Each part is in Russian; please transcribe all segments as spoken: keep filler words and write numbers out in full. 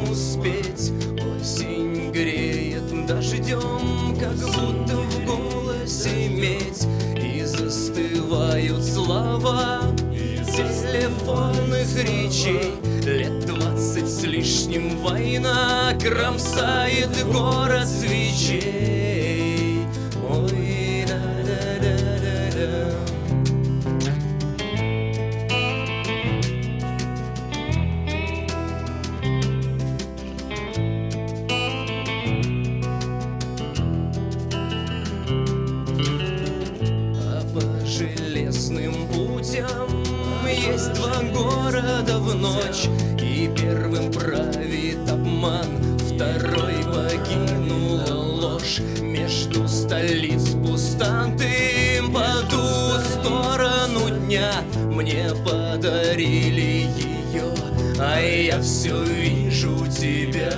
успеть. Осень греет дождем, как будто в голосе медь. И застывают слова телефонных речей. Лет двадцать с лишним война кромсает город свечей. Ой, да-да-да-да-да. А по железным путям есть два города в ночь, и первым правит обман, второй покинула ложь. Между столиц пустанты по ту сторону дня мне подарили ее, а я все вижу тебя.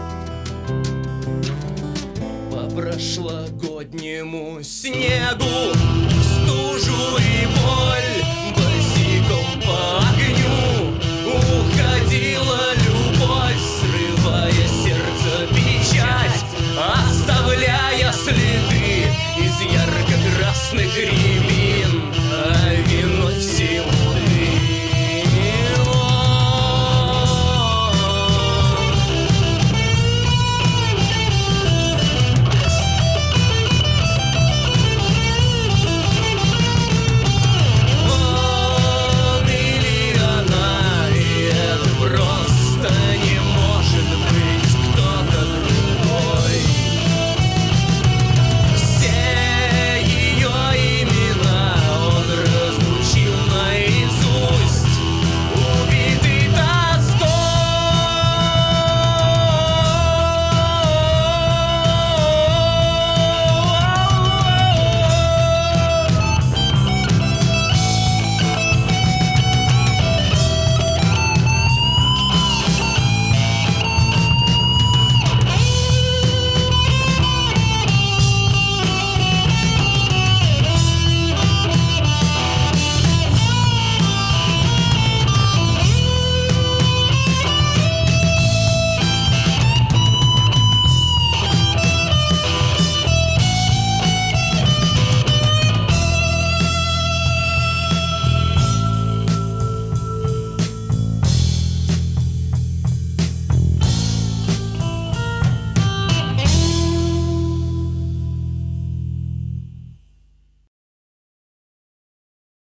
Прошлогоднему снегу